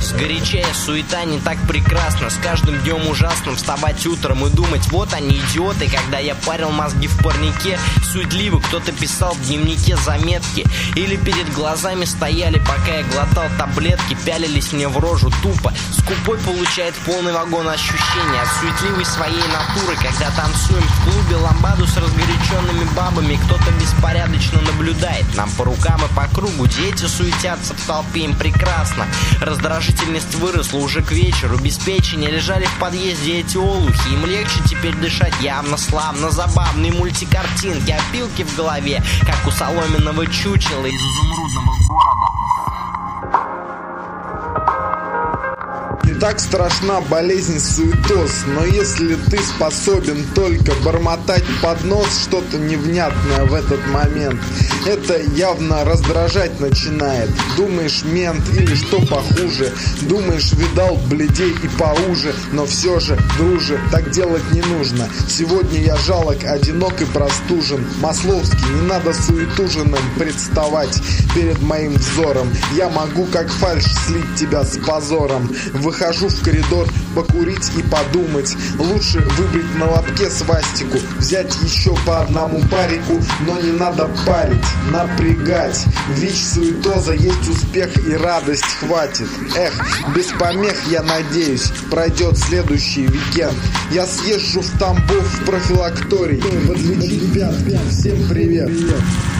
Сгорячая суета не так прекрасна. С каждым днем ужасным вставать утром и думать: вот они идиоты. Когда я парил мозги в парнике, суетливо кто-то писал в дневнике заметки. Или перед глазами стояли, пока я глотал таблетки. Пялились мне в рожу тупо. Скупой получает полный вагон ощущений от суетливой своей натуры. Когда танцуем в клубе ламбаду с разгоряченными бабами, кто-то беспорядочно наблюдает. Нам по рукам и по кругу дети суетятся в толпе, им прекрасно. Раздражительность выросла уже к вечеру. Без печени лежали в подъезде эти олухи. Им легче теперь дышать явно, славно, забавные мультикартинки, опилки в голове, как у соломенного чучела из изумрудного города. Не так страшна болезнь суетоз, но если ты способен только бормотать под нос что-то невнятное в этот момент, это явно раздражать начинает. Думаешь, мент или что похуже, думаешь, видал бледей и поуже, но все же, друже, так делать не нужно. Сегодня я жалок, одинок и простужен. Масловский, не надо суетуженным представать перед моим взором. Я могу как фальшь слить тебя с позором. Выхожу в коридор покурить и подумать. Лучше выбрить на лобке свастику, взять еще по одному парику, но не надо парить, напрягать. ВИЧ-суетоза, есть успех и радость хватит. Эх, без помех, я надеюсь, пройдет следующий уикенд. Я съезжу в Тамбов в профилакторий подлечить пятки. Всем привет.